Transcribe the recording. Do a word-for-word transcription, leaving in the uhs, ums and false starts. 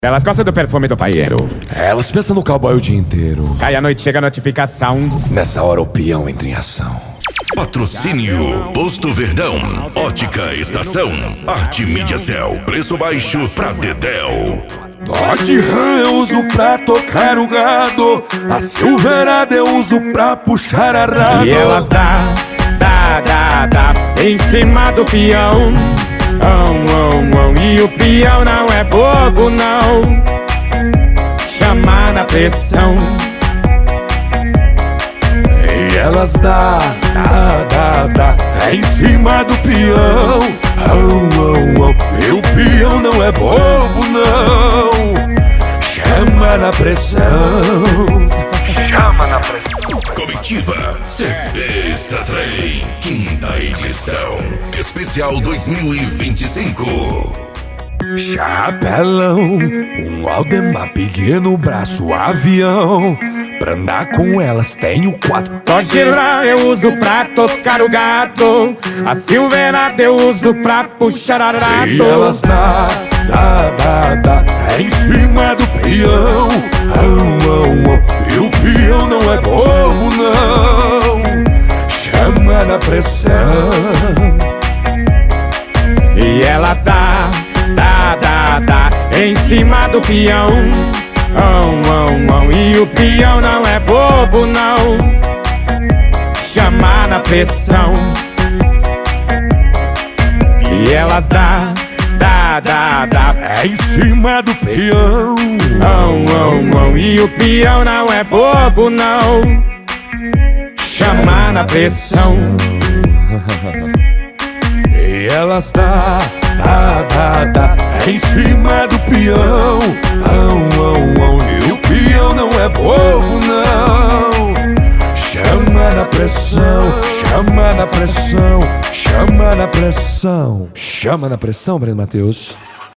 Elas gostam do perfume do paieiro. Elas pensam no cowboy o dia inteiro. Cai a noite, chega a notificação. Nessa hora o peão entra em ação. Patrocínio Posto Verdão, Ótica Estação, Arte Mídia Cell, preço baixo pra Dedéu. Dodge Ram eu uso pra tocar o gado, a Silverado eu uso pra puxar arado. E elas dá, dá, dá, dá em cima do peão. Oh, oh, oh. E o peão não é bobo, não. Chama na pressão. E elas dá, dá, dá, dá é em cima do peão. Oh, oh, oh. E o peão não é bobo, não. Chama na pressão. Chama na pressão. Comitiva Cerveja Trem, quinta edição, especial dois mil e vinte e cinco. Chapelão, um Aldemar pequeno, braço avião. Pra andar com elas tenho quatro. Dodge Ram eu uso pra tocar o gato, a Silverado eu uso pra puxar arado. E elas dá, dá, dá, dá é em cima do peão. Oh, oh, oh. E o peão não é bobo, não. Chama na pressão. E elas dá, dá, dá, dá em cima do peão. Oh, oh, oh. E o peão não é bobo, não. Chama na pressão. E elas dá, dá, dá, dá é em cima do peão. Oh, oh, oh. E o peão não é bobo, não. Chama na pressão. E elas dá, dá, dá, dá é em cima do peão. Oh, oh, oh. E o peão não é bobo, não. Chama na pressão, chama na pressão, chama na pressão. Chama na pressão, Breno Matheus.